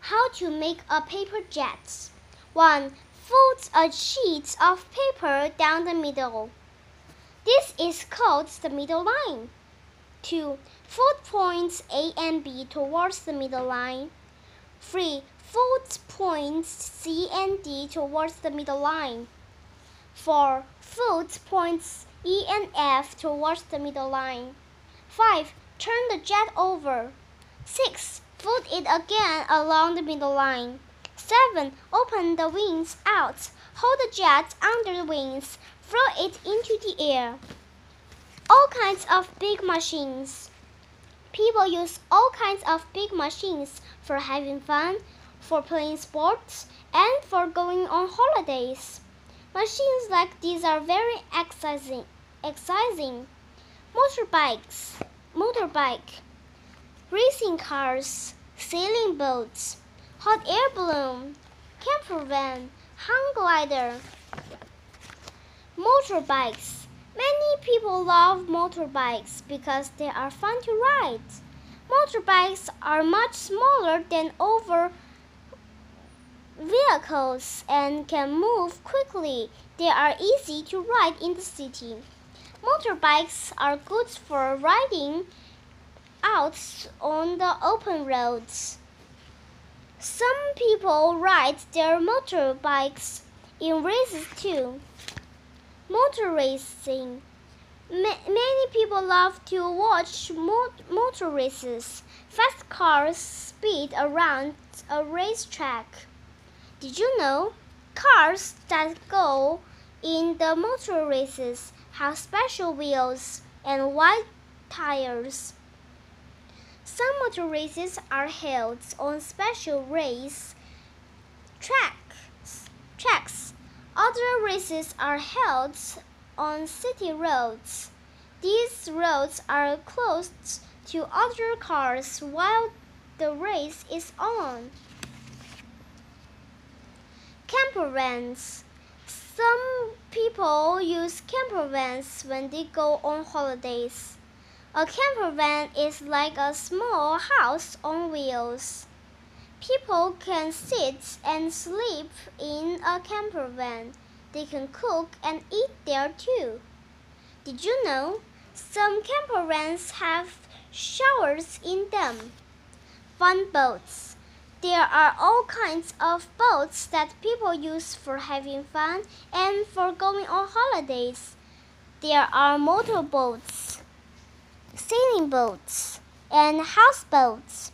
How to make a paper jet. 1. Fold a sheet of paper down the middle. This is called the middle line. 2. Fold points A and B towards the middle line. 3. Fold points C and D towards the middle line. 4. Fold points E and F towards the middle line. 5. Turn the jet over. 6. Fold it again along the middle line. 7. Open the wings out. Hold the jet under the wings. Throw it into the air. All kinds of big machines. People use all kinds of big machines for having fun, for playing sports, and for going on holidays. Machines like these are very exciting. Motorbike, racing cars, sailing boats, hot air balloon, camper van, hang glider. Motorbikes. Many people love motorbikes because they are fun to ride. Motorbikes are much smaller than other vehicles and can move quickly. They are easy to ride in the city. Motorbikes are good for riding out on the open roads. Some people ride their motorbikes in races too. Motor racing. Many people love to watch motor races. Fast cars speed around a racetrack. Did you know? Cars that go in the motor races have special wheels and wide tires. Some motor races are held on special race tracks. Other races are held on city roads. These roads are closed to other cars while the race is on. Camper vans. Some people use camper vans when they go on holidays. A camper van is like a small house on wheels. People can sit and sleep in a camper van. They can cook and eat there too. Did you know? Some camper vans have showers in them. Fun boats. There are all kinds of boats that people use for having fun and for going on holidays. There are motorboats, sailing boats, and houseboats.